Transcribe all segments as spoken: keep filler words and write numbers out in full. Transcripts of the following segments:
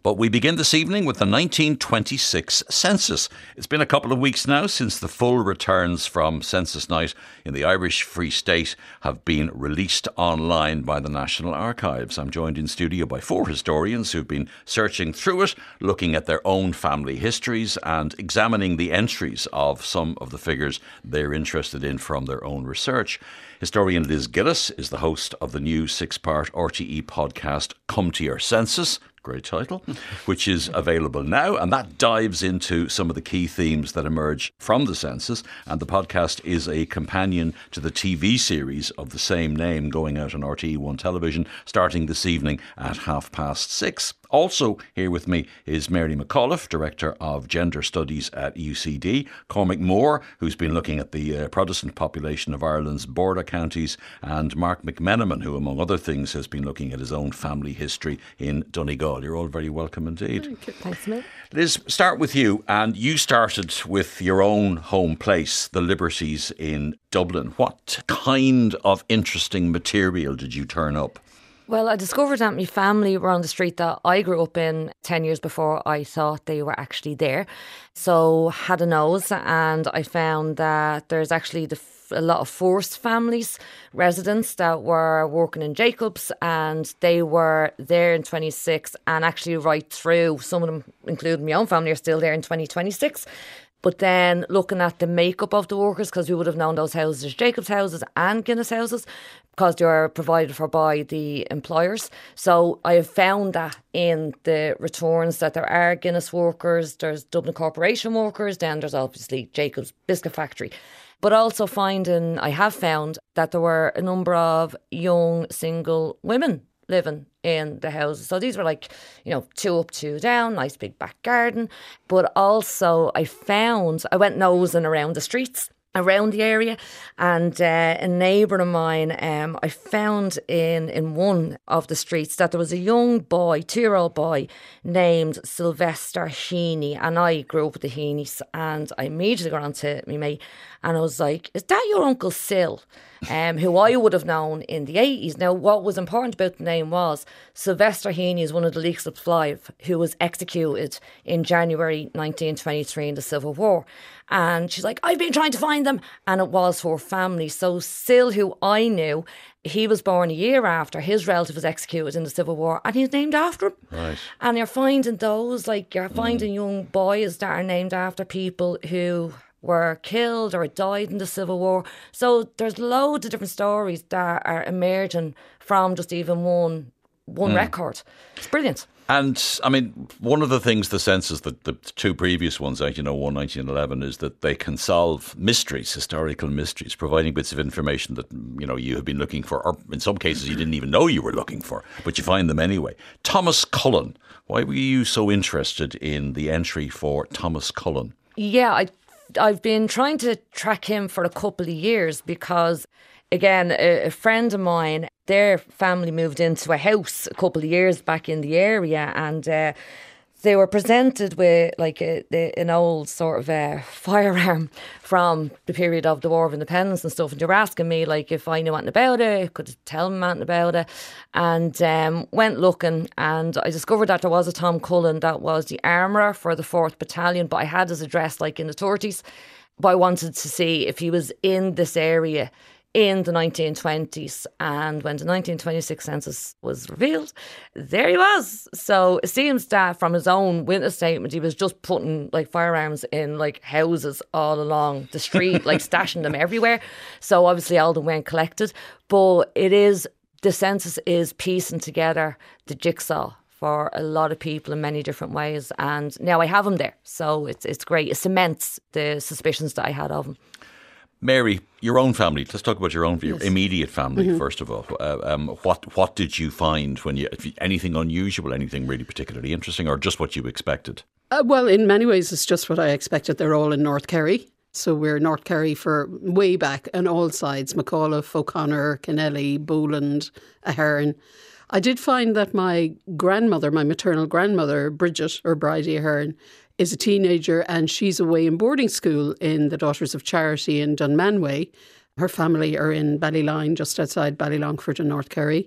But we begin this evening with the nineteen twenty-six census. It's been a couple of weeks now since the full returns from Census Night in the Irish Free State have been released online by the National Archives. I'm joined in studio by four historians who've been searching through it, looking at their own family histories and examining the entries of some of the figures they're interested in from their own research. Historian Liz Gillis is the host of the new six-part R T E podcast Come to Your Census. Great title, which is available now. And that dives into some of the key themes that emerge from the census. And the podcast is a companion to the T V series of the same name going out on R T E one television starting this evening at half past six. Also here with me is Mary McAuliffe, Director of Gender Studies at U C D, Cormac Moore, who's been looking at the uh, Protestant population of Ireland's border counties, and Mark McMenamin, who among other things has been looking at his own family history in Donegal. You're all very welcome indeed. Thank you. Thanks, mate. Liz, start with you, and you started with your own home place, the Liberties in Dublin. What kind of interesting material did you turn up? Well, I discovered that my family were on the street that I grew up in ten years before I thought they were actually there. So had a nose, and I found that there's actually the, a lot of forced families, residents that were working in Jacobs, and they were there in twenty-six, and actually right through, some of them, including my own family, are still there in twenty twenty-six. But then looking at the makeup of the workers, because we would have known those houses as Jacobs houses and Guinness houses, because they are provided for by the employers. So I have found that in the returns that there are Guinness workers, there's Dublin Corporation workers, then there's obviously Jacobs Biscuit Factory. But also finding, I have found that there were a number of young single women living in the houses. So these were like, you know, two up, two down, nice big back garden. But also I found, I went nosing around the streets around the area, and uh, a neighbour of mine, um, I found in, in one of the streets that there was a young boy, two-year-old boy, named Sylvester Heaney, and I grew up with the Heaneys, and I immediately got on to me mate, and I was like, is that your Uncle Sil? Um, who I would have known in the eighties. Now, what was important about the name was Sylvester Heaney is one of the Leakslips Five who was executed in January nineteen twenty-three in the Civil War. And she's like, I've been trying to find them. And it was for family. So Sil, who I knew, he was born a year after his relative was executed in the Civil War, and he's named after him. Right. And you're finding those, like you're finding mm. young boys that are named after people who were killed or died in the Civil War. So there's loads of different stories that are emerging from just even one one mm. record. It's brilliant. And, I mean, one of the things the census, the, the two previous ones, eighteen oh one, nineteen eleven, is that they can solve mysteries, historical mysteries, providing bits of information that, you know, you have been looking for, or in some cases you didn't even know you were looking for, but you find them anyway. Thomas Cullen, why were you so interested in the entry for Thomas Cullen? Yeah, I I've been trying to track him for a couple of years because, again, a, a friend of mine, their family moved into a house a couple of years back in the area, and uh, they were presented with like a, the, an old sort of uh, firearm from the period of the War of Independence and stuff. And they were asking me like if I knew anything about it, could I tell them anything about it, and um, went looking, and I discovered that there was a Tom Cullen that was the armourer for the fourth Battalion, but I had his address like in the thirties. But I wanted to see if he was in this area in the nineteen twenties, and when the nineteen twenty-six census was revealed, there he was. So it seems that from his own witness statement, he was just putting like firearms in like houses all along the street, like stashing them everywhere. So obviously all of them weren't collected, but it is, the census is piecing together the jigsaw for a lot of people in many different ways, and now I have him there, so it's it's great. It cements the suspicions that I had of him. Mary, your own family. Let's talk about your own, your yes. immediate family mm-hmm. first of all. Uh, um, what what did you find when you, if you anything unusual, anything really particularly interesting, or just what you expected? Uh, well, in many ways, it's just what I expected. They're all in North Kerry. So we're North Kerry for way back on all sides. McAuliffe, O'Connor, Kennelly, Boland, Ahern. I did find that my grandmother, my maternal grandmother, Bridget or Bridie Ahern, is a teenager, and she's away in boarding school in the Daughters of Charity in Dunmanway. Her family are in Ballyline, just outside Ballylongford in North Kerry.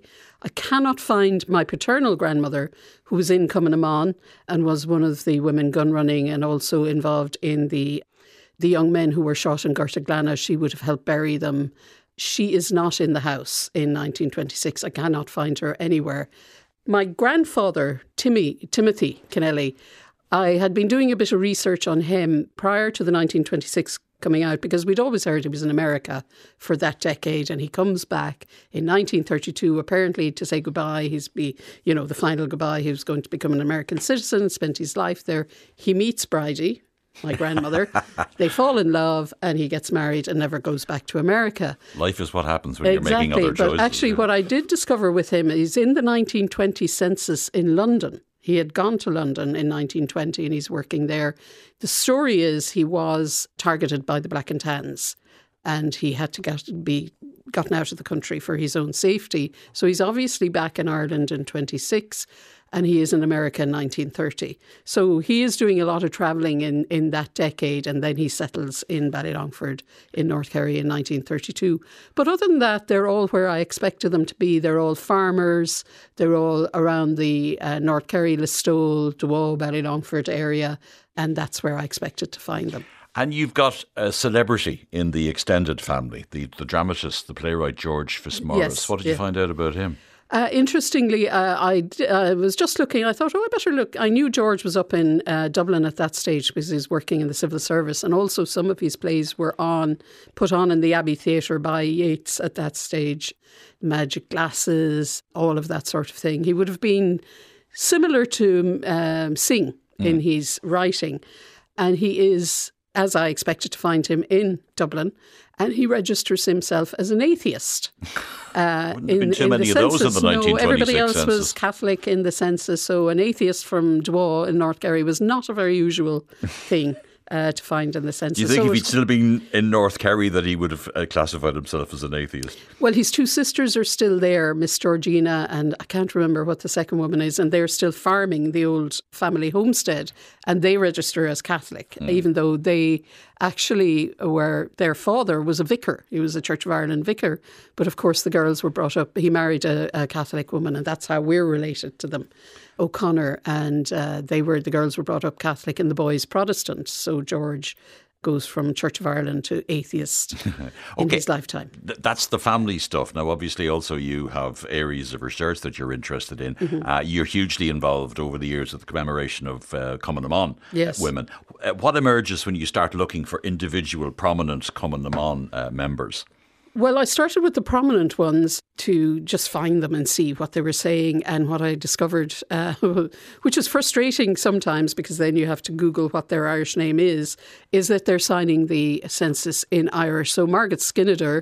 I cannot find my paternal grandmother, who was in Cumann na mBan and was one of the women gun running and also involved in the the young men who were shot in Gortaglana. She would have helped bury them. She is not in the house in nineteen twenty-six. I cannot find her anywhere. My grandfather, Timmy, Timothy Kennelly, I had been doing a bit of research on him prior to the nineteen twenty-six coming out, because we'd always heard he was in America for that decade, and he comes back in nineteen thirty-two apparently to say goodbye. He's be, you know, the final goodbye. He was going to become an American citizen, spent his life there. He meets Bridie, my grandmother. They fall in love and he gets married and never goes back to America. Life is what happens when exactly, you're making other choices. But actually yeah. what I did discover with him is in the nineteen twenty census in London. He had gone to London in nineteen twenty and he's working there. The story is he was targeted by the Black and Tans and he had to get, be gotten out of the country for his own safety. So he's obviously back in Ireland in twenty-six. And he is in America in nineteen thirty. So he is doing a lot of travelling in, in that decade, and then he settles in Ballylongford in North Kerry in nineteen thirty-two. But other than that, they're all where I expected them to be. They're all farmers. They're all around the uh, North Kerry, Listowel, Dwall, Ballylongford area, and that's where I expected to find them. And you've got a celebrity in the extended family, the, the dramatist, the playwright George Fitzmaurice. Yes, what did yeah. you find out about him? Uh, interestingly, uh, I uh, was just looking, I thought, oh, I better look. I knew George was up in uh, Dublin at that stage because he was working in the civil service, and also some of his plays were on, put on in the Abbey Theatre by Yeats at that stage. Magic Glasses, all of that sort of thing. He would have been similar to um, Synge mm. in his writing, and he is, as I expected to find him, in Dublin, and he registers himself as an atheist. Uh, Wouldn't have been too many of those in the nineteen twenty-six No, everybody else census. was Catholic in the census, so an atheist from Dwall in North Kerry was not a very usual thing uh, to find in the census. Do you think so if he'd still been in North Kerry that he would have uh, classified himself as an atheist? Well, his two sisters are still there, Miss Georgina and I can't remember what the second woman is, and they're still farming the old family homestead, and they register as Catholic, mm. even though they actually were, their father was a vicar. He was a Church of Ireland vicar, but of course the girls were brought up, he married a, a Catholic woman, and that's how we're related to them. O'Connor, and uh, they were, the girls were brought up Catholic and the boys Protestant. So George goes from Church of Ireland to atheist okay. in his lifetime. Th- that's the family stuff. Now, obviously, also you have areas of research that you're interested in. Mm-hmm. Uh, you're hugely involved over the years with the commemoration of uh, Cumann na mBan yes. women. Uh, what emerges when you start looking for individual prominent Cumann na mBan uh, members? Well, I started with the prominent ones to just find them and see what they were saying, and what I discovered, uh, which is frustrating sometimes because then you have to Google what their Irish name is, is that they're signing the census in Irish. So Margaret Skinnader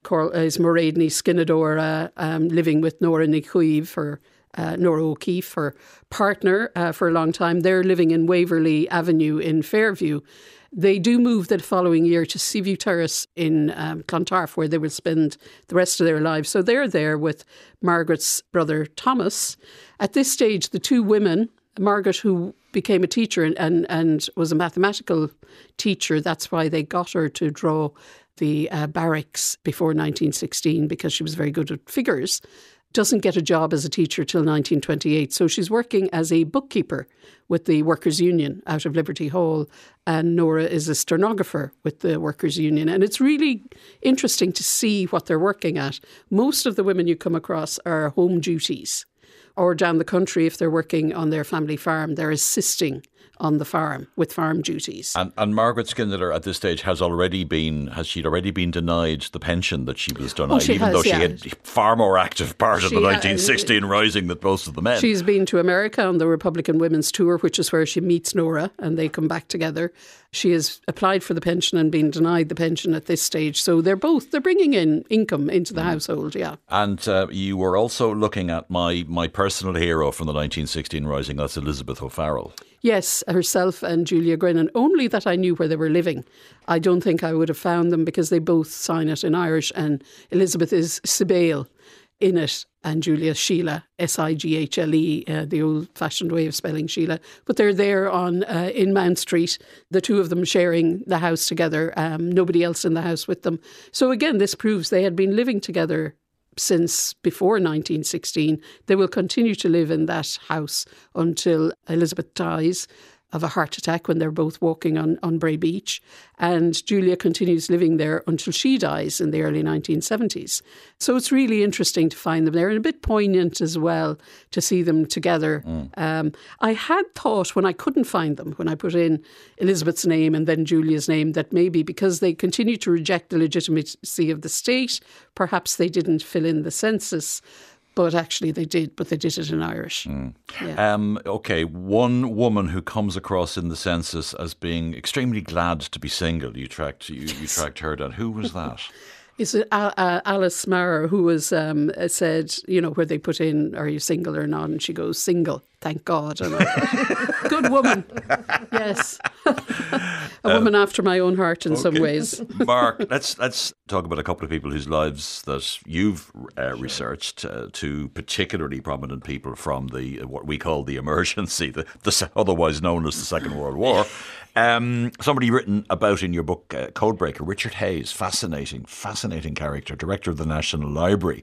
is Moraidney Skinnadora, um, living with Nora Ní Chuaimh, her Uh, Nora O'Keefe, her partner uh, for a long time. They're living in Waverley Avenue in Fairview. They do move the following year to Seaview Terrace in um, Clontarf, where they will spend the rest of their lives. So they're there with Margaret's brother Thomas. At this stage, the two women, Margaret, who became a teacher and, and, and was a mathematical teacher, that's why they got her to draw the uh, barracks before nineteen sixteen, because she was very good at figures, doesn't get a job as a teacher till nineteen twenty-eight. So she's working as a bookkeeper with the Workers' Union out of Liberty Hall, and Nora is a stenographer with the Workers' Union. And it's really interesting to see what they're working at. Most of the women you come across are home duties, or down the country if they're working on their family farm, they're assisting on the farm with farm duties. And, and Margaret Skinnader at this stage has already been, has she already been denied the pension that she was denied, oh, she even has, though she yeah. had far more active part in she the nineteen sixteen uh, rising than most of the men. She's been to America on the Republican Women's Tour, which is where she meets Nora, and they come back together. She has applied for the pension and been denied the pension at this stage. So they're both, they're bringing in income into the mm. household, yeah. And uh, you were also looking at my, my personal hero from the nineteen sixteen rising, that's Elizabeth O'Farrell. Yes, herself and Julia Grennan, only that I knew where they were living. I don't think I would have found them because they both sign it in Irish, and Elizabeth is Sibail in it and Julia Sheila, S I G H L E, uh, the old-fashioned way of spelling Sheila. But they're there on uh, in Mount Street, the two of them sharing the house together, um, nobody else in the house with them. So again, this proves they had been living together since before nineteen sixteen. They will continue to live in that house until Elizabeth dies of a heart attack when they're both walking on, on Bray Beach. And Julia continues living there until she dies in the early nineteen seventies. So it's really interesting to find them there, and a bit poignant as well to see them together. Mm. Um, I had thought when I couldn't find them, when I put in Elizabeth's name and then Julia's name, that maybe because they continue to reject the legitimacy of the state, perhaps they didn't fill in the census. But actually they did, but they did it in Irish. Mm. Yeah. Um, okay, one woman who comes across in the census as being extremely glad to be single, you tracked you, you tracked her down. Who was that? Is it uh, uh, Alice Maher, who was um, said, you know, where they put in, are you single or not? And she goes, single, thank God. And I, good woman. Yes. A woman um, after my own heart in okay. some ways. Mark, let's let's talk about a couple of people whose lives that you've uh, researched, uh, to particularly prominent people from the what we call the emergency, the, the otherwise known as the Second World War. Um, somebody written about in your book, uh, Codebreaker, Richard Hayes, fascinating, fascinating character, director of the National Library,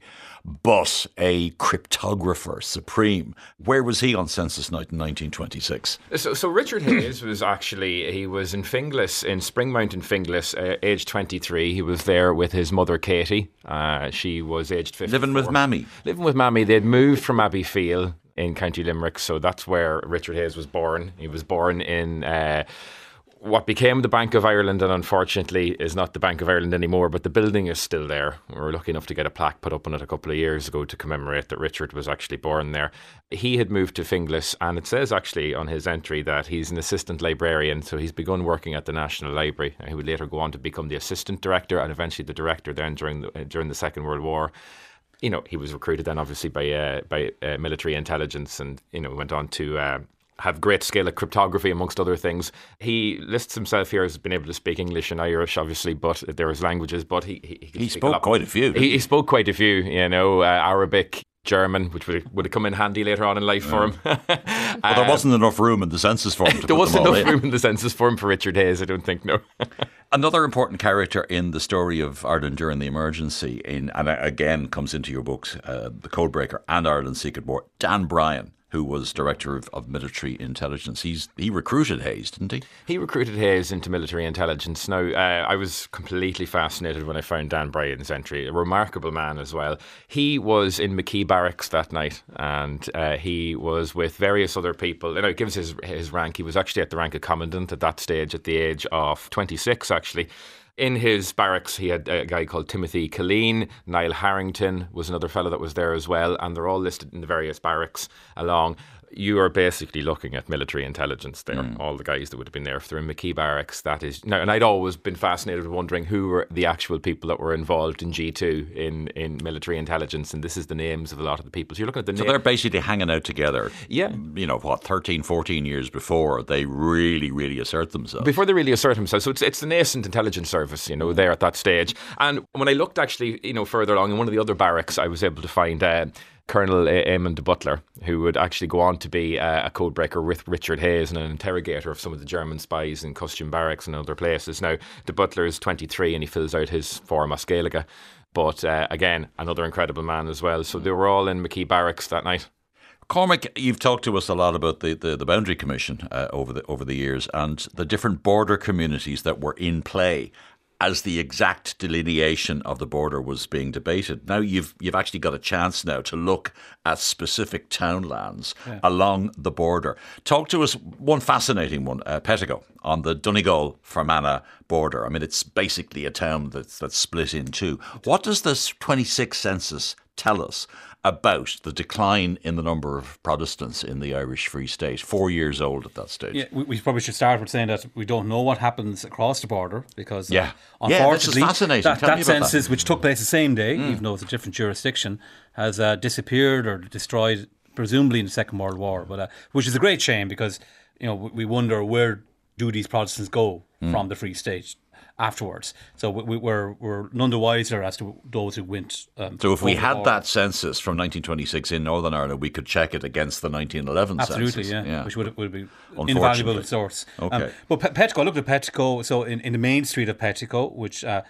but a cryptographer supreme. Where was he on census night in nineteen twenty-six? So, so Richard Hayes was actually, he was in Finglas, in Springmount in Finglas, uh, aged twenty-three. He was there with his mother, Katie. Uh, she was aged fifty-four. Living with Mammy. Living with Mammy. They'd moved from Abbeyfeale in County Limerick, so that's where Richard Hayes was born. He was born in uh, what became the Bank of Ireland, and unfortunately is not the Bank of Ireland anymore, but the building is still there. We were lucky enough to get a plaque put up on it a couple of years ago to commemorate that Richard was actually born there. He had moved to Finglas, and it says actually on his entry that he's an assistant librarian, so he's begun working at the National Library. He would later go on to become the assistant director and eventually the director then during the, during the Second World War. You know, he was recruited then obviously by uh, by uh, military intelligence, and, you know, went on to uh, have great skill at cryptography, amongst other things. He lists himself here as being able to speak English and Irish, obviously, but there was languages, but he... He, he, he spoke a quite a few. He, he spoke quite a few, you know, uh, Arabic, German, which would have, would have come in handy later on in life yeah. for him. But uh, there wasn't enough room in the census form to There put wasn't them all enough in. room in the census form for Richard Hayes, I don't think, no. Another important character in the story of Ireland during the emergency, in, and again comes into your books, uh, The Codebreaker and Ireland's Secret War, Dan Bryan, who was Director of, of Military Intelligence. He's He recruited Hayes, didn't he? He recruited Hayes into military intelligence. Now, uh, I was completely fascinated when I found Dan Bryan's entry. A remarkable man as well. He was in McKee Barracks that night, and uh, he was with various other people. You know, it gives his, his rank. He was actually at the rank of commandant at that stage at the age of twenty-six, actually. In his barracks, he had a guy called Timothy Killeen. Niall Harrington was another fellow that was there as well, and they're all listed in the various barracks along. You are basically looking at military intelligence there, mm. all the guys that would have been there. If they're in McKee Barracks, that is... Now, and I'd always been fascinated with wondering who were the actual people that were involved in G two, in, in military intelligence, and this is the names of a lot of the people. So you're looking at the... So na- they're basically hanging out together. Yeah. You know, what, thirteen, fourteen years before they really, really assert themselves. Before they really assert themselves. So it's it's the nascent intelligence service, you know, there at that stage. And when I looked actually, you know, further along in one of the other barracks, I was able to find... Uh, Colonel Eamon de Butler, who would actually go on to be uh, a codebreaker with Richard Hayes and an interrogator of some of the German spies in Costume Barracks and other places. Now, de Butler is twenty-three and he fills out his form as Gaeilge. But uh, again, another incredible man as well. So they were all in McKee Barracks that night. Cormac, you've talked to us a lot about the, the, the Boundary Commission uh, over the over the years and the different border communities that were in play as the exact delineation of the border was being debated. Now you've you've actually got a chance now to look at specific townlands yeah. along the border. Talk to us, one fascinating one, uh, Pettigo, on the Donegal-Fermanagh border. I mean, it's basically a town that's, that's split in two. What does this twenty-six census tell us about the decline in the number of Protestants in the Irish Free State, four years old at that stage? Yeah, we, we probably should start with saying that we don't know what happens across the border because, yeah, uh, yeah, unfortunately, this is fascinating. that, Tell that me about census, that. which took place the same day, mm. even though it's a different jurisdiction, has uh, disappeared or destroyed, presumably in the Second World War. But uh, which is a great shame because, you know, we wonder where do these Protestants go mm. from the Free State afterwards. So we, we're we're none the wiser as to those who went. Um, so if we had that census from nineteen twenty-six in Northern Ireland, we could check it against the nineteen eleven Absolutely, census. Absolutely, yeah. yeah. Which would would be invaluable source. Okay. Um, but Pettigo, I looked at Pettigo. So in, in the main street of Pettigo, which uh,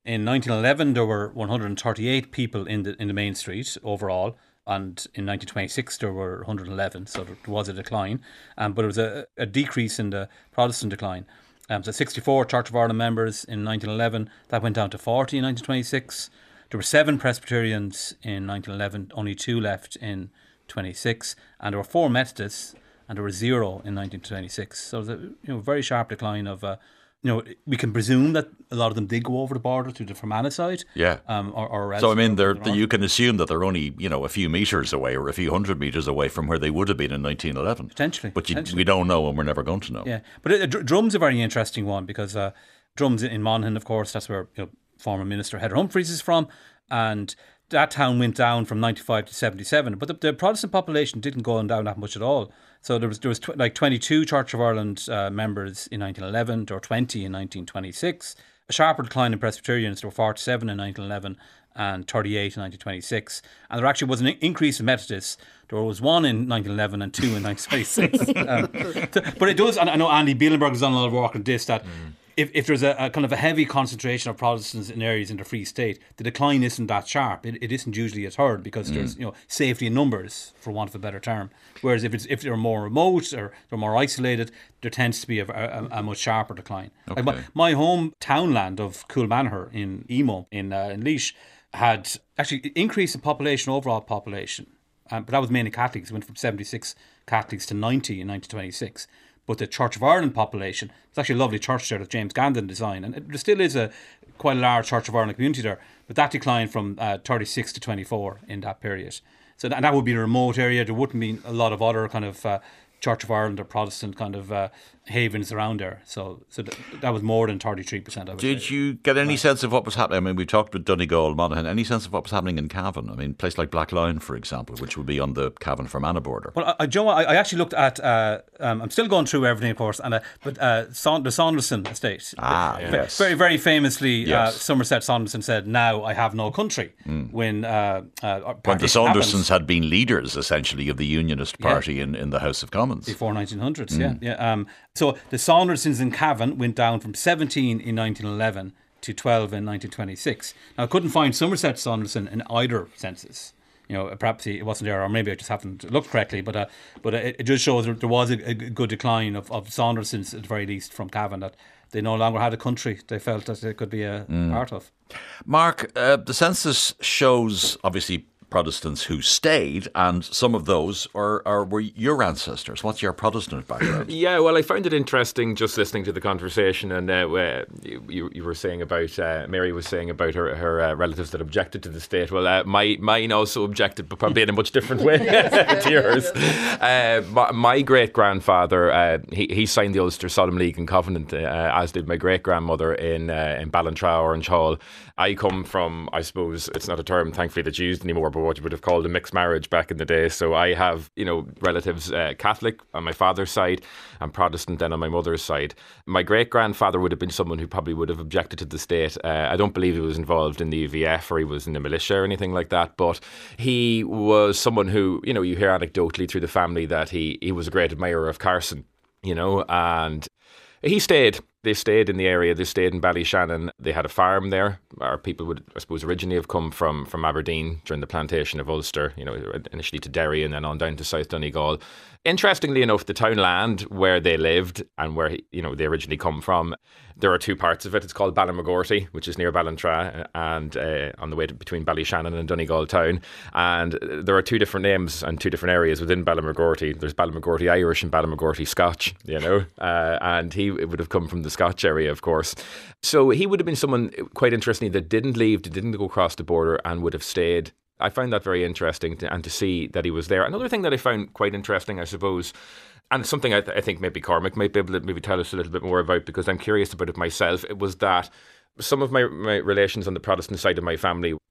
In nineteen eleven, there were one hundred thirty-eight people in the in the main street overall. And in nineteen twenty-six, there were one hundred eleven, so there was a decline. Um, but it was a, a decrease in the Protestant decline. Um, so sixty-four Church of Ireland members in nineteen eleven, that went down to forty in nineteen twenty-six. There were seven Presbyterians in nineteen eleven, only two left in twenty-six. And there were four Methodists, and there were zero in nineteen twenty-six. So it was a you know, very sharp decline of... Uh, You know, we can presume that a lot of them did go over the border to the Fermanagh side. Yeah. Um, or, or so, I mean, they're, you can assume that they're only, you know, a few metres away or a few hundred metres away from where they would have been in nineteen eleven. Potentially. But you, potentially. we don't know, and we're never going to know. Yeah. But uh, Dr- Drum's a very interesting one because uh, Drum's in Monaghan, of course, that's where you know, former Minister Heather Humphreys is from. And that town went down from ninety-five to seventy-seven. But the, the Protestant population didn't go down that much at all. So there was there was tw- like twenty-two Church of Ireland uh, members in nineteen eleven, there were twenty in nineteen twenty-six. A sharper decline in Presbyterians, there were forty-seven in nineteen eleven and thirty-eight in nineteen twenty-six. And there actually was an increase in Methodists. There was one in nineteen eleven and two in nineteen twenty-six. um, but it does, and I know Andy Bielenberg has done a lot of work on this, that mm. if, if there's a, a kind of a heavy concentration of Protestants in areas in the Free State, the decline isn't that sharp. It, it isn't usually a third because mm. there's you know safety in numbers, for want of a better term. Whereas if it's if they're more remote or they're more isolated, there tends to be a, a, a much sharper decline. Okay. Like my, my home townland of Coolmanher in Emo in, uh, in Laois had actually increased in population, overall population. Um, but that was mainly Catholics. It went from seventy-six Catholics to ninety in nineteen twenty-six. But the Church of Ireland population, it's actually a lovely church there that James Gandon designed. And it, there still is a quite a large Church of Ireland community there. But that declined from uh, thirty-six to twenty-four in that period. So that, and that would be a remote area. There wouldn't be a lot of other kind of uh, Church of Ireland or Protestant kind of uh, havens around there. So so th- that was more than thirty-three percent of it. Did you get any sense of what was happening? I mean, we talked with Donegal, Monaghan. Any sense of what was happening in Cavan? I mean, a place like Blacklion, for example, which would be on the Cavan-Fermanagh border. Well, I, Joe, I, I actually looked at, uh, um, I'm still going through everything, of course, and uh, but uh, Son- the Saunderson estate. Ah, uh, yes. Very, very famously, Yes. uh, Somerset Saunderson said, "Now I have no country." Mm. When uh, uh, when the Saundersons happens. had been leaders, essentially, of the Unionist Party yeah. in, in the House of Commons. Before nineteen hundreds, mm. yeah. yeah um, so the Saundersons in Cavan went down from seventeen in nineteen eleven to twelve in nineteen twenty-six. Now, I couldn't find Somerset Saunderson in either census. You know, perhaps it wasn't there, or maybe I just haven't looked correctly. But uh, but it, it just shows there was a, a good decline of, of Saundersons, at the very least, from Cavan, that they no longer had a country they felt that they could be a mm. part of. Mark, uh, the census shows, obviously, Protestants who stayed, and some of those are, are were your ancestors. What's your Protestant background? Yeah, well, I found it interesting just listening to the conversation, and uh, you, you were saying about uh, Mary was saying about her, her uh, relatives that objected to the state. Well, uh, my mine also objected, but probably in a much different way to yours. Uh, my, my great grandfather, uh, he he signed the Ulster Solemn League and Covenant, uh, as did my great grandmother in uh, in Ballantrae, Orange Hall. I come from, I suppose, it's not a term, thankfully, that's used anymore, but what you would have called a mixed marriage back in the day. So I have, you know, relatives uh, Catholic on my father's side and Protestant then on my mother's side. My great-grandfather would have been someone who probably would have objected to the state. Uh, I don't believe he was involved in the U V F or he was in the militia or anything like that, but he was someone who, you know, you hear anecdotally through the family that he, he was a great admirer of Carson, you know, and he stayed. They stayed in the area. They stayed in Ballyshannon. They had a farm there. Our people would, I suppose, originally have come from, from Aberdeen during the plantation of Ulster, you know, initially to Derry and then on down to South Donegal. Interestingly enough, the townland where they lived and where, you know, they originally come from, there are two parts of it. It's called Ballamagorty, which is near Ballantrae and uh, on the way to, between Ballyshannon and Donegal town. And there are two different names and two different areas within Ballamagorty. There's Ballamagorty Irish and Ballamagorty Scotch, you know, uh, and he would have come from the Scotch area, of course. So he would have been someone, quite interestingly, that didn't leave, didn't go across the border and would have stayed. I found that very interesting to, and to see that he was there. Another thing that I found quite interesting, I suppose, and something I, th- I think maybe Cormac might be able to maybe tell us a little bit more about because I'm curious about it myself, it was that some of my, my relations on the Protestant side of my family,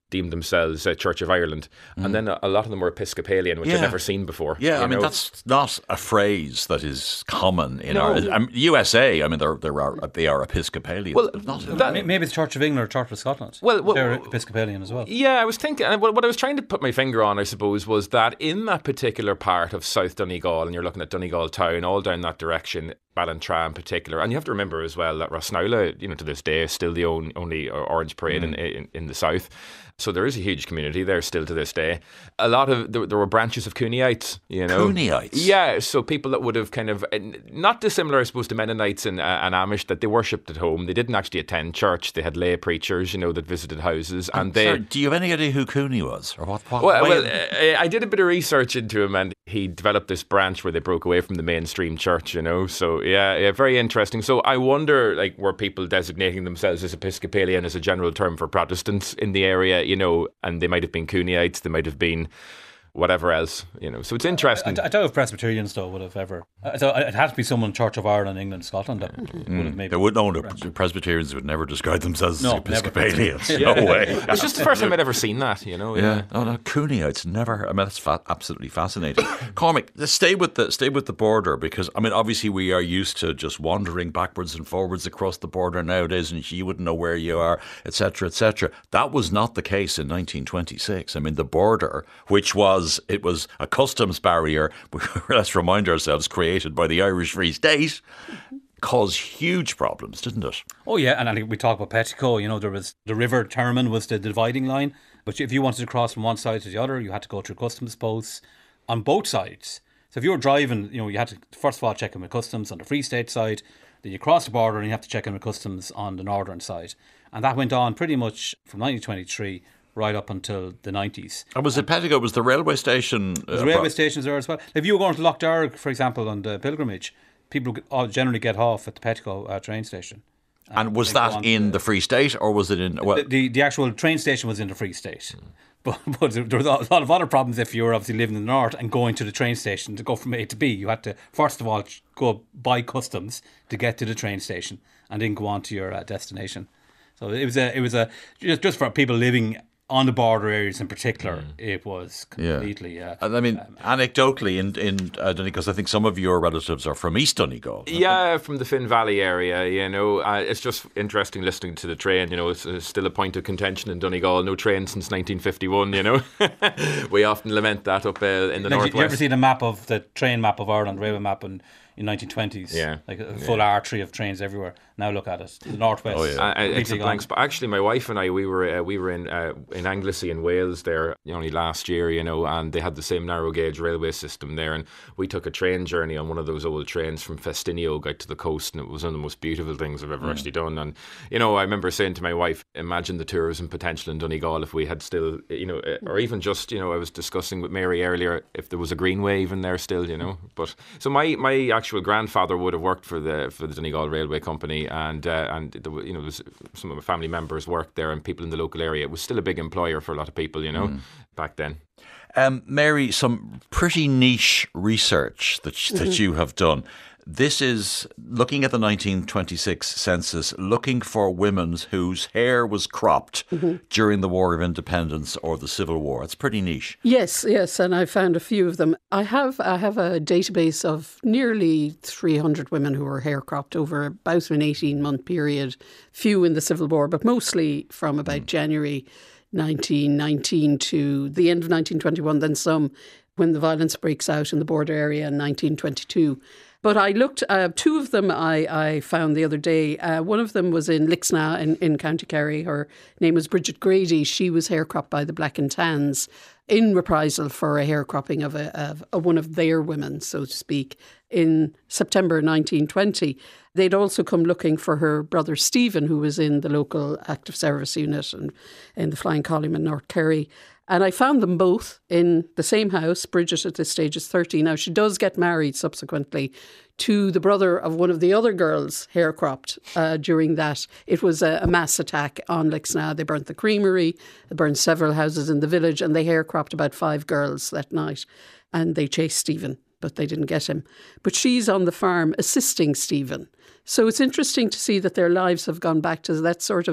deemed themselves uh, Church of Ireland, mm. and then a, a lot of them were Episcopalian, which yeah. I'd never seen before. Yeah, I mean know? that's not a phrase that is common in no. our um, U S A. I mean, there there are they are Episcopalian. Well, not that, maybe it's Church of England or Church of Scotland. Well, well they're Episcopalian as well. Yeah, I was thinking. What I was trying to put my finger on, I suppose, was that in that particular part of South Donegal, and you're looking at Donegal town, all down that direction, Ballantrae in particular, and you have to remember as well that Rosnowla, you know, to this day is still the only, only Orange Parade mm. in, in in the south. So there is a huge community there still to this day. A lot of there, there were branches of Cooneyites, you know. Cooneyites, yeah. So people that would have kind of not dissimilar, I suppose, to Mennonites and, uh, and Amish, that they worshipped at home. They didn't actually attend church. They had lay preachers, you know, that visited houses, and I'm they. Sorry, do you have any idea who Cooney was, or what? what well, well uh, I did a bit of research into him, and he developed this branch where they broke away from the mainstream church, you know. So yeah, yeah, very interesting. So I wonder, like, were people designating themselves as Episcopalian as a general term for Protestants in the area, you know, and they might have been Cooneyites, they might have been whatever else, you know. So it's interesting. I, I, I doubt if Presbyterians, though, would have ever. So it had to be someone Church of Ireland, England, Scotland that mm. would have maybe. They would know. The Presbyterians would never describe themselves no, as Episcopalians. Never. No way. It's just the first time I'd ever seen that, you know. Yeah. yeah. Oh no, Cooneyites never. I mean, that's fa- absolutely fascinating. Cormac, let's stay with the stay with the border, because I mean, obviously we are used to just wandering backwards and forwards across the border nowadays, and you wouldn't know where you are, et cetera, et cetera. That was not the case in nineteen twenty-six. I mean, the border, which was it was a customs barrier, let's remind ourselves, created by the Irish Free State, caused huge problems, didn't it? Oh yeah, and I think we talk about Petticoat, you know, there was the River Termon was the dividing line, but if you wanted to cross from one side to the other, you had to go through customs posts on both sides. So if you were driving, you know, you had to first of all check in with customs on the Free State side, then you cross the border and you have to check in with customs on the northern side. And that went on pretty much from nineteen twenty-three right up until the nineties. And was it Petticoat? Was the railway station? Uh, There's railway stations there as well. If you were going to Lough Derg, for example, on the pilgrimage, people generally get off at the Petticoat uh, train station. And, and was that in the, the Free State, or was it in... Well, the, the, the actual train station was in the Free State. Mm. But, but there was a lot of other problems if you were obviously living in the north and going to the train station to go from A to B. You had to, first of all, go by customs to get to the train station and then go on to your uh, destination. So it was a, it was a just, just for people living on the border areas in particular, mm. it was completely... Yeah. Uh, and I mean, um, anecdotally, in, in uh, because I think some of your relatives are from East Donegal. Yeah, from the Finn Valley area, you know. Uh, it's just interesting listening to the train, you know. It's, it's still a point of contention in Donegal. No train since nineteen fifty-one, you know. We often lament that up uh, in the now, northwest. You ever see the map of the train map of Ireland, railway map, and in nineteen twenties, yeah, like a full yeah. artery of trains everywhere. Now look at it, the northwest. Oh, yeah. uh, it's a blank spot. Actually, my wife and I, we were uh, we were in uh, in Anglesey in Wales there only last year, you know, and they had the same narrow gauge railway system there, and we took a train journey on one of those old trains from Festinio out to the coast, and it was one of the most beautiful things I've ever mm. actually done. And you know, I remember saying to my wife, imagine the tourism potential in Donegal if we had still, you know, or even just, you know, I was discussing with Mary earlier if there was a greenway even there still, you know. But so my my actual grandfather would have worked for the for the Donegal Railway Company, and uh, and there were, you know, there was some of my family members worked there, and people in the local area. It was still a big employer for a lot of people, you know, mm. back then. Um, Mary, some pretty niche research that mm-hmm. that you have done. This is looking at the nineteen twenty-six census, looking for women whose hair was cropped mm-hmm. during the War of Independence or the Civil War. It's pretty niche. Yes, yes, and I found a few of them. I have I have a database of nearly three hundred women who were hair cropped over about an eighteen-month period, few in the Civil War, but mostly from about mm. January nineteen nineteen to the end of nineteen twenty-one, then some when the violence breaks out in the border area in nineteen twenty-two. But I looked, uh, two of them I, I found the other day. Uh, one of them was in Lixnaw in, in County Kerry. Her name was Bridget Grady. She was hair cropped by the Black and Tans in reprisal for a hair cropping of, a, of a, one of their women, so to speak, in September nineteen twenty. They'd also come looking for her brother Stephen, who was in the local active service unit and in the Flying Column in North Kerry. And I found them both in the same house. Bridget at this stage is thirty. Now, she does get married subsequently to the brother of one of the other girls, hair cropped uh, during that. It was a, a mass attack on Lixnaw. They burnt the creamery, they burned several houses in the village, and they hair cropped about five girls that night. And they chased Stephen, but they didn't get him. But she's on the farm assisting Stephen. So it's interesting to see that their lives have gone back to that sort of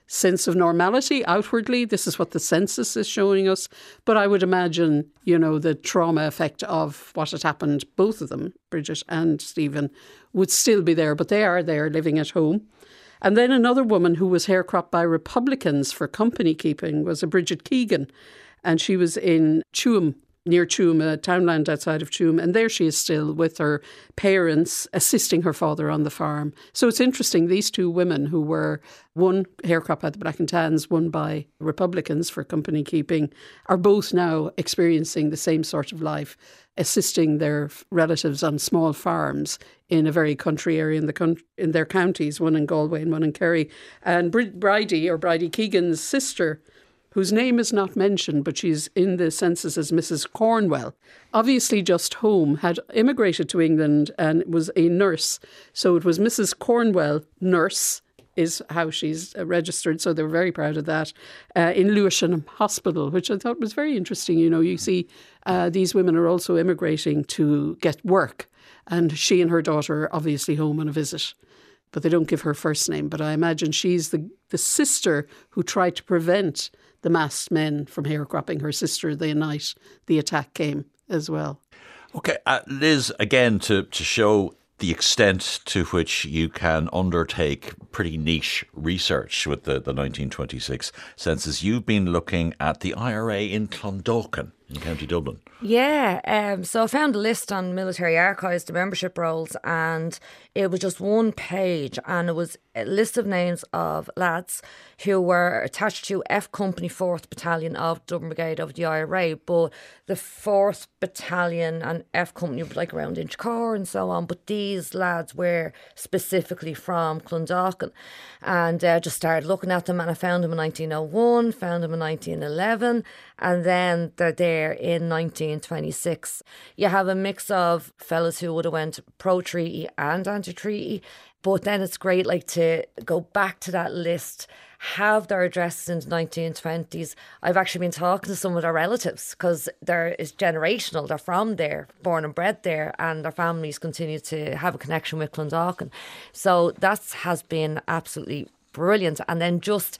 sense of normality outwardly. This is what the census is showing us. But I would imagine, you know, the trauma effect of what had happened, both of them, Bridget and Stephen, would still be there. But they are there living at home. And then another woman who was haircropped by Republicans for company keeping was a Bridget Keegan. And she was in Tuam, near Tuam, a townland outside of Tuam. And there she is still with her parents assisting her father on the farm. So it's interesting, these two women who were, one haircrop by the Black and Tans, one by Republicans for company keeping, are both now experiencing the same sort of life, assisting their relatives on small farms in a very country area in the con- in their counties, one in Galway and one in Kerry. And Bri- Bridie, or Bridie Keegan's sister, whose name is not mentioned, but she's in the census as Missus Cornwell, obviously just home, had immigrated to England and was a nurse. So it was Missus Cornwell, nurse, is how she's registered. So they were very proud of that, uh, in Lewisham Hospital, which I thought was very interesting. You know, you see uh, these women are also immigrating to get work. And she and her daughter are obviously home on a visit. But they don't give her first name. But I imagine she's the, the sister who tried to prevent the masked men from haircropping her sister the night the attack came as well. Okay, uh, Liz, again, to, to show the extent to which you can undertake pretty niche research with the, the nineteen twenty-six census, you've been looking at the I R A in Clondalkin in County Dublin. Yeah, um, so I found a list on Military Archives, the membership rolls, and it was just one page, and it was a list of names of lads who were attached to F Company fourth Battalion of Dublin Brigade of the I R A, but the fourth Battalion and F Company were like around Inchicore and so on, but these lads were specifically from Clondalkin, and uh, just started looking at them, and I found them in nineteen oh one, found them in nineteen eleven, and then they're there in nineteen twenty-six. You have a mix of fellas who would have went pro-treaty and anti-treaty, but then it's great like to go back to that list, have their addresses in the nineteen twenties. I've actually been talking to some of their relatives because they're it's generational. They're from there, born and bred there, and their families continue to have a connection with Clondalkin. So that has been absolutely brilliant. And then just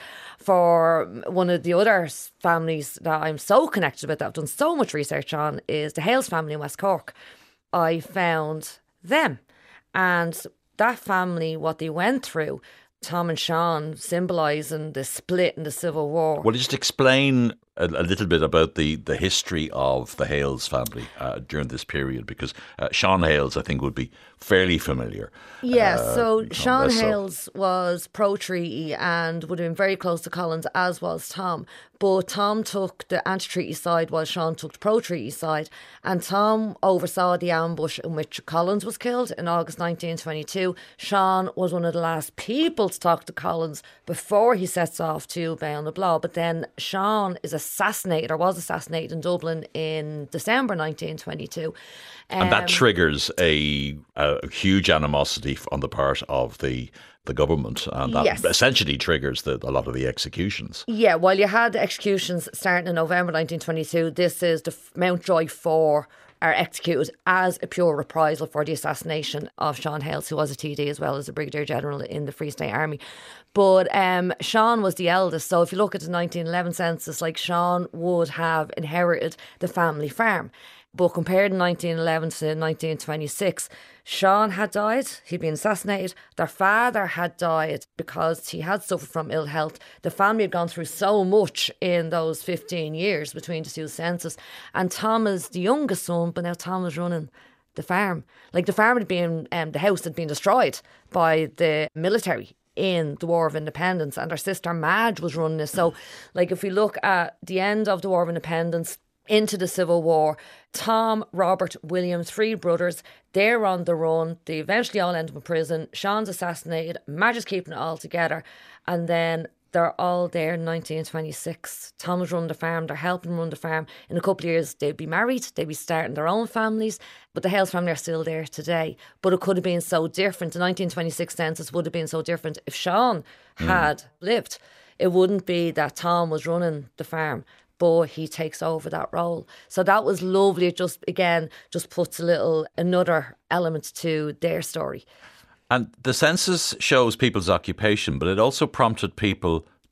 for one of the other families that I'm so connected with, that I've done so much research on, is the Hales family in West Cork. I found them, and that family, what they went through, Tom and Sean symbolising the split in the Civil War. Well, just explain a, a little bit about the, the history of the Hales family uh, during this period, because uh, Sean Hales, I think, would be fairly familiar. Yeah, uh, so Sean so. Hales was pro-treaty and would have been very close to Collins, as was Tom. But Tom took the anti-treaty side while Sean took the pro-treaty side. And Tom oversaw the ambush in which Collins was killed in August nineteen twenty-two. Sean was one of the last people to talk to Collins before he sets off to Bound the Blow. But then Sean is assassinated, or was assassinated in Dublin in December nineteen twenty-two. Um, and that triggers a, a huge animosity on the part of the the government, and that yes. essentially triggers the, a lot of the executions. Yeah, while you had the executions starting in November nineteen twenty-two, this is the Mountjoy Four are executed as a pure reprisal for the assassination of Sean Hales, who was a T D as well as a Brigadier General in the Free State Army. But um, Sean was the eldest, so if you look at the nineteen eleven census, like Sean would have inherited the family farm. But compared in nineteen eleven to nineteen twenty-six, Sean had died, he'd been assassinated. Their father had died because he had suffered from ill health. The family had gone through so much in those fifteen years between the two census. And Tom is the youngest son, but now Tom is running the farm. Like the farm had been, um, the house had been destroyed by the military in the War of Independence, and her sister Madge was running this. So like if we look at the end of the War of Independence into the Civil War, Tom, Robert, William, three brothers, they're on the run. They eventually all end up in prison. Sean's assassinated. Madge is keeping it all together. And then they're all there in nineteen twenty-six. Tom was running the farm. They're helping run the farm. In a couple of years, they'd be married. They'd be starting their own families. But the Hales family are still there today. But it could have been so different. The nineteen twenty-six census would have been so different if Sean mm. had lived. It wouldn't be that Tom was running the farm, but he takes over that role. So that was lovely. It just, again, just puts a little, another element to their story. And the census shows people's occupation, but it also prompted people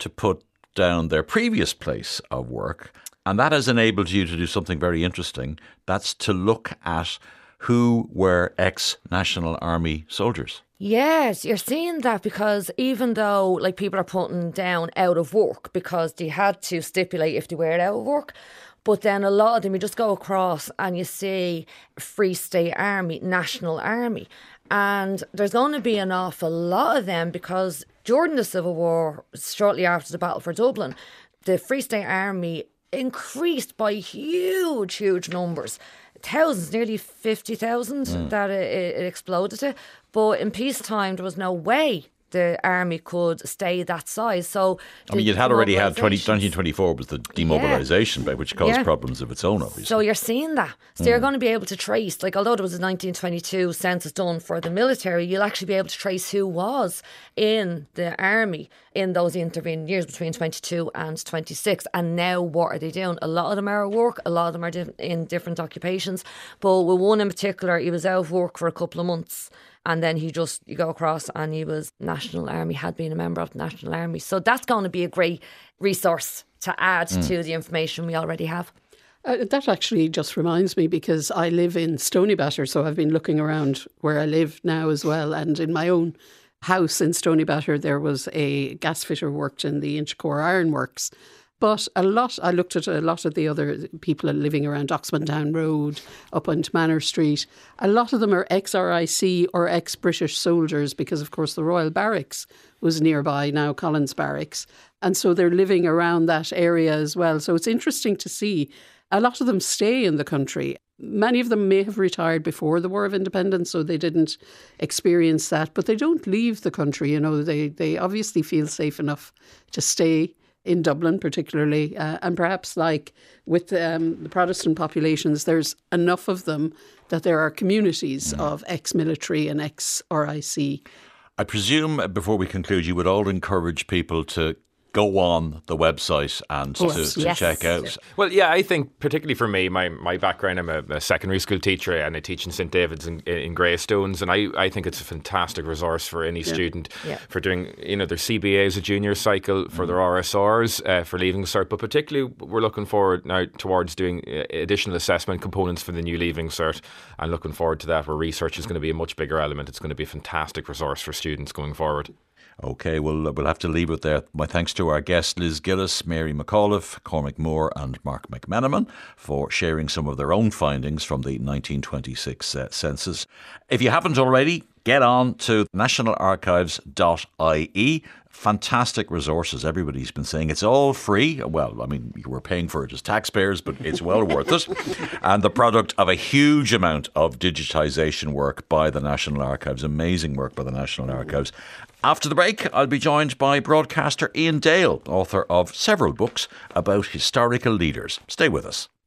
to put down their previous place of work, and that has enabled you to do something very interesting. That's to look at who were ex-National Army soldiers. Yes, you're seeing that because even though like people are putting down out of work because they had to stipulate if they were out of work, but then a lot of them, you just go across and you see Free State Army, National Army. And there's going to be an awful lot of them because during the Civil War, shortly after the Battle for Dublin, the Free State Army increased by huge, huge numbers. Thousands, nearly fifty thousand mm. that it, it exploded to. But in peacetime, there was no way the army could stay that size. So I mean, you'd had already had nineteen twenty-four was the demobilisation, yeah. which caused yeah. problems of its own, obviously. So you're seeing that. So mm. you're going to be able to trace, like although there was a nineteen twenty-two census done for the military, you'll actually be able to trace who was in the army in those intervening years between twenty-two and twenty-six. And now what are they doing? A lot of them are at work, a lot of them are in different occupations. But with one in particular, he was out of work for a couple of months. And then he just, you go across and he was National Army, had been a member of the National Army. So that's going to be a great resource to add mm. to the information we already have. Uh, that actually just reminds me because I live in Stoneybatter, so I've been looking around where I live now as well. And in my own house in Stoneybatter, there was a gas fitter worked in the Inchicore Ironworks. But a lot, I looked at a lot of the other people living around Oxman Town Road, up onto Manor Street. A lot of them are ex-R I C or ex-British soldiers because, of course, the Royal Barracks was nearby, now Collins Barracks. And so they're living around that area as well. So it's interesting to see. A lot of them stay in the country. Many of them may have retired before the War of Independence, so they didn't experience that. But they don't leave the country. You know, they, they obviously feel safe enough to stay in Dublin particularly, uh, and perhaps like with um, the Protestant populations, there's enough of them that there are communities mm. of ex-military and ex-R I C. I presume, before we conclude, you would all encourage people to go on the website and to, yes. to Yes. check out. Well, yeah, I think particularly for me, my, my background, I'm a, a secondary school teacher and I teach in Saint David's in, in Greystones, and I, I think it's a fantastic resource for any yeah. student yeah. for doing, you know, their C B As, a junior cycle, for mm. their R S Rs, uh, for Leaving Cert, but particularly we're looking forward now towards doing additional assessment components for the new Leaving Cert, and looking forward to that where research is going to be a much bigger element. It's going to be a fantastic resource for students going forward. OK, well, we'll have to leave it there. My thanks to our guests, Liz Gillis, Mary McAuliffe, Cormac Moore and Mark McMenamin for sharing some of their own findings from the nineteen twenty-six uh, census. If you haven't already, get on to national archives dot I E. Fantastic resources. Everybody's been saying it's all free. Well, I mean, we're paying for it as taxpayers, but it's well worth it. And the product of a huge amount of digitisation work by the National Archives. Amazing work by the National Archives. After the break, I'll be joined by broadcaster Ian Dale, author of several books about historical leaders. Stay with us.